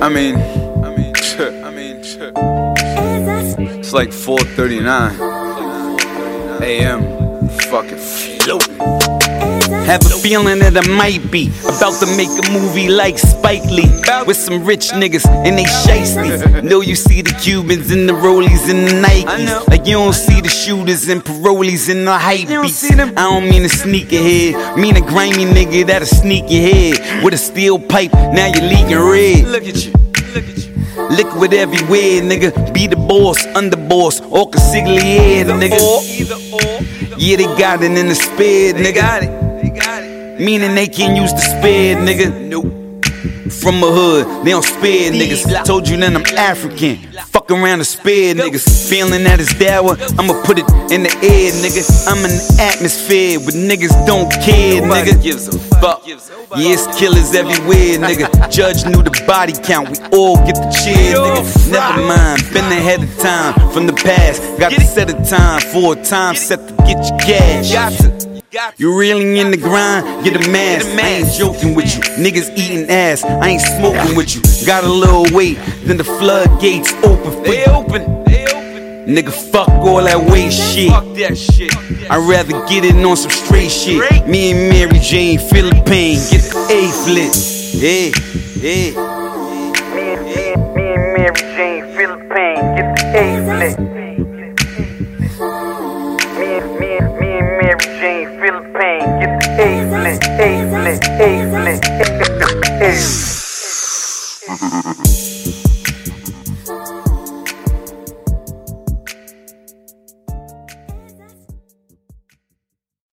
I mean, it's like 4:39 a.m. Fucking floating. Have a feeling that I might be about to make a movie like Spike Lee with some rich niggas and they shiesty. Know you see the Cubans and the Rollies and the Nikes, like you don't see the shooters and parolees and the hype beats. I don't mean a sneakerhead, mean a grimy nigga that'll sneak your head with a steel pipe. Now you're leaking red. Look at you. Liquid everywhere, nigga. Be the boss, underboss, or consigliere, nigga. Yeah, they got it in the spade, nigga. Meaning they can't use the spade, nigga. Nope. From a hood, they don't spare niggas. Told you that I'm African. Fuck around the spare niggas. Feeling that it's dour, I'ma put it in the air, nigga. I'm in the atmosphere, but niggas don't care, nigga. Gives a fuck. Yeah, it's killers everywhere, nigga. Judge knew the body count, we all get the cheer, nigga. Never mind, been ahead of time from the past. Got to set a time for a time set to get your cash. You really in the grind, get a mask. I ain't joking with you, niggas eating ass. I ain't smoking with you. Got a little weight, then the floodgates open for you. Nigga, fuck all that waste shit. I'd rather get it on some straight shit. Me and Mary Jane feel the pain, get the A flip. Yeah, yeah. Me and Mary Jane feel the pain, get the A flip. Me and Mary Jane feel the pain, get the A flip, A flip, A flip, A flip.